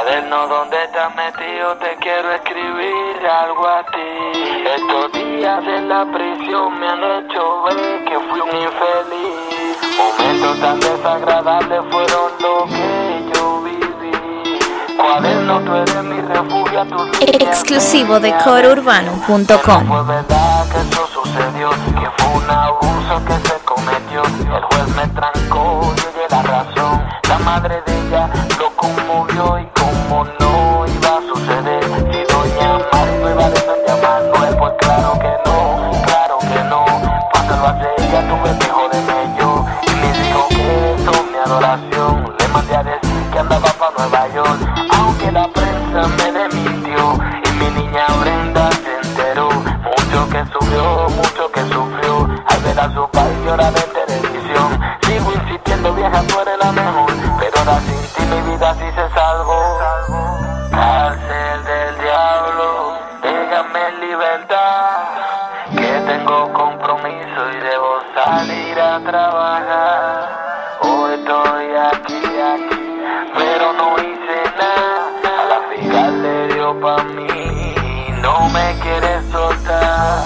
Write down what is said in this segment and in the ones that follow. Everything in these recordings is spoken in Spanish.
Cuaderno, ¿dónde estás metido? Te quiero escribir algo a ti. Estos días en la prisión me han hecho ver que fui un infeliz. Momentos tan desagradables fueron lo que yo viví. Cuaderno, tú eres mi refugio, a tus exclusivo de corourbano.com. Fue verdad que eso sucedió, que fue un abuso que se cometió. El juez me trancó, yo di la razón. La madre de ella lo conmovió y como no iba a suceder. Si doña Mari no iba a defender a Manuel, pues claro que no. Cuando lo hace ella tuve que joderme yo. Y me dijo que eso es mi adoración. Le mandé a decir que andaba para Nueva York, aunque la prensa me desmintió. Y mi niña Brenda se enteró. Mucho que sufrió al ver a su padre llorar en televisión. Sigo insistiendo, vieja, tú eres la mejor, pero ahora sin ti mi vida sí se salvó. Cárcel del diablo, déjame en libertad, que tengo compromiso y debo salir a trabajar. Hoy estoy aquí, pero no hice nada. A la fiscal le dio pa' mí, no me quiere soltar.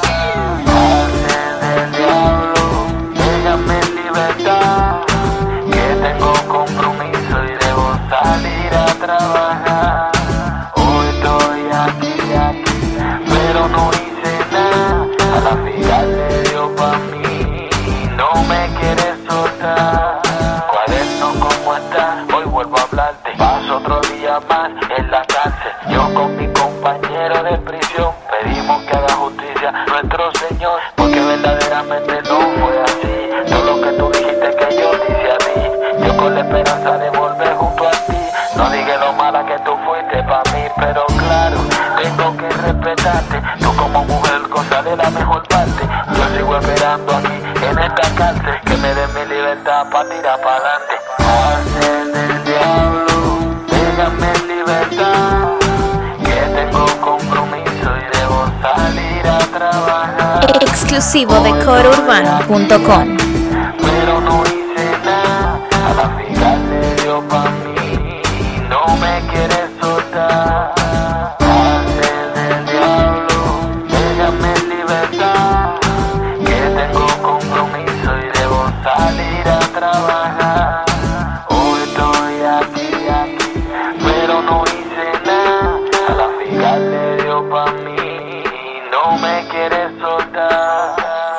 Cárcel del diablo, déjame en libertad, que tengo compromiso y debo salir a trabajar. Hoy estoy aquí, pero no hice nada. A la fiscal le dio pa' mí, no me quiere soltar. Cuaderno, ¿cómo estás? Hoy vuelvo a hablarte. Paso otro día más en la cárcel. Yo con mi compañero de prisión pedimos que haga justicia nuestro Señor, porque verdaderamente no fue así. Todo lo que tú dijiste que yo te hice a ti, yo con la esperanza de volver junto a ti. No dije lo mala que tú fuiste pa' mí, pero claro, tengo que respetarte. Tú como mujer goza de la mejor parte. Yo sigo esperando aquí en esta cárcel que me den mi libertad pa' tirar pa' adelante. Cárcel del diablo, déjame en libertad, que tengo compromiso y debo salir a trabajar. Exclusivo de corourbano.com. Pero no hice nada, a la fiscal le dio pa' mí, no me quiere soltar. Cárcel del diablo, déjame en libertad, que tengo compromiso y debo salir a trabajar. Hoy estoy aquí, pero no hice nada. A la fiscal le dio pa' mí, no me quiere soltar.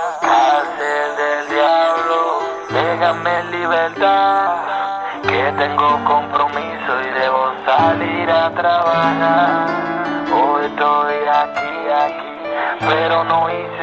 Cárcel del diablo, déjame en libertad, que tengo compromiso y debo salir a trabajar. Hoy estoy aquí, pero no hice